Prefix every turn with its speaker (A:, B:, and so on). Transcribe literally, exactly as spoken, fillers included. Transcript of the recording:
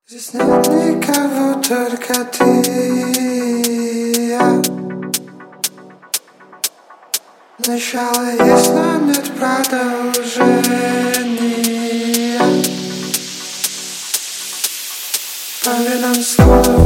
A: Здесь нет никого, только ты и я. Начало есть, но нет продолжения. По венам словно